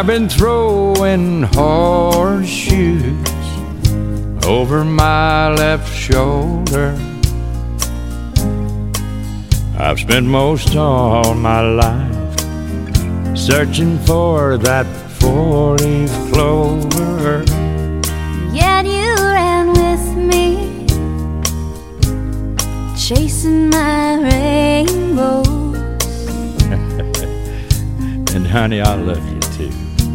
I've been throwing horseshoes over my left shoulder. I've spent most all my life searching for that four-leaf clover. Yet you ran with me, chasing my rainbows. And honey, I love you too.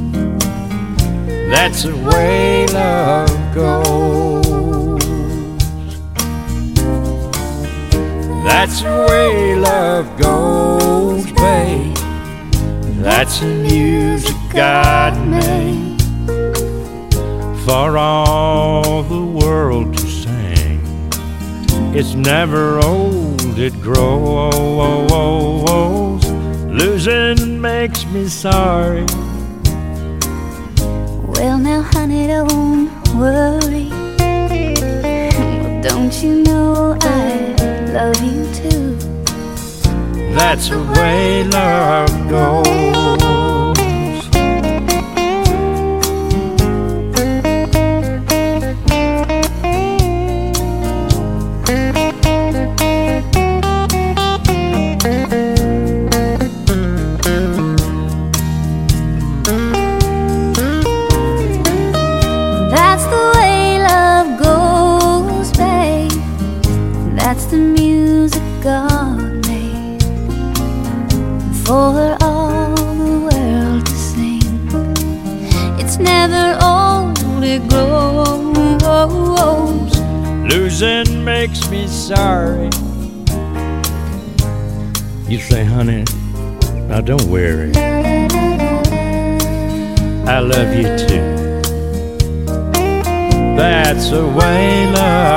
That's the way love goes. That's the way love goes, babe. That's the music God made for all the world to sing. It's never old, it grows. Losing makes me sorry. Well now honey, don't worry. Well, don't you know I love you too. That's the way love goes. That's the way love goes, babe. That's the music God made for all the world to sing. It's never old, it grows. Losing makes me sorry. You say, honey, now don't worry. I love you too. That's the way love